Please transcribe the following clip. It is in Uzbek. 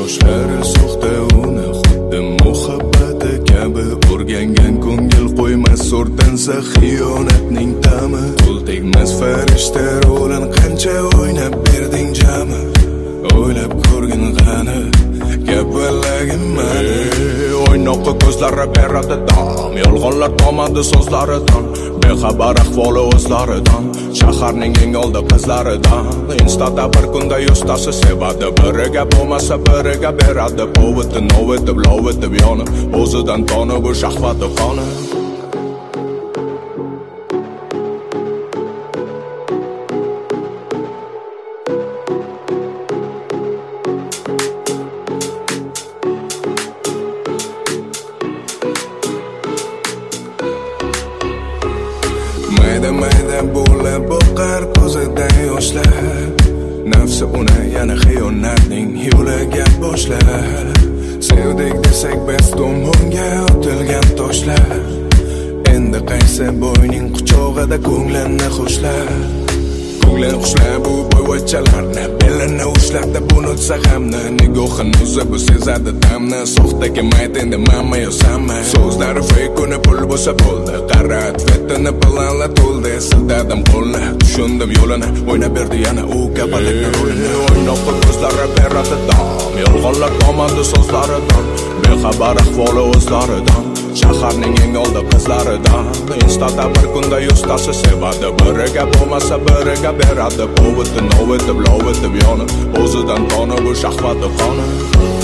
Qoshlari soxta uni xuddi muhabbati kabi o'rgangan ko'ngil qo'ymas o'rtansa xiyonatning ta'mi qo'l tegmas farishta rolin qancha o'ynab berding jami o'ylab ko'rgin qani gapvalagim mani o'ynoqqa ko'zlari beradi dam yolg'onlar tomadi so'zlaridan bexabar ahvoli o'zlaridan shaharning eng oldi qizlaridan instada bir kunda yuztasi sevadi biriga bo'lmasa biriga beradi povitib novitib lovitib yonib o'zidan tonib bu shahvati qoni mayda bo'lib boqar ko'zida yoshlar nafsi uni yana xiyonatning yo'liga boshlar sevdik desak biz tomonga otilgan toshlar endi qaysi boyning quchog'ida ko'nglinni xushlar ko'nglim xushlar bu boyvachchalarni belini ushlab unutsa hamni nigohin o'zi bu sezadi damni soxta kelmaydi endi manmi yo'sanmi so'zlari fake uni pul bo'lsa bo'ldi qara atvetini planla to'ldi siltadim qo'lni tushundim yo'lini o'ynab berdi yana u kapalikni rolini o'ynoqqa ko'zlari beradi dam yolg'onlar tomadi so'zlaridan bexabar ahvoli o'zlaridan shaharning eng oldi qizlaridan instada bir kunda yuztasi sevadi biriga bo'lmasa biriga beradi povitib novitib lovitib yonib o'zidan tonib bu shahvati qoni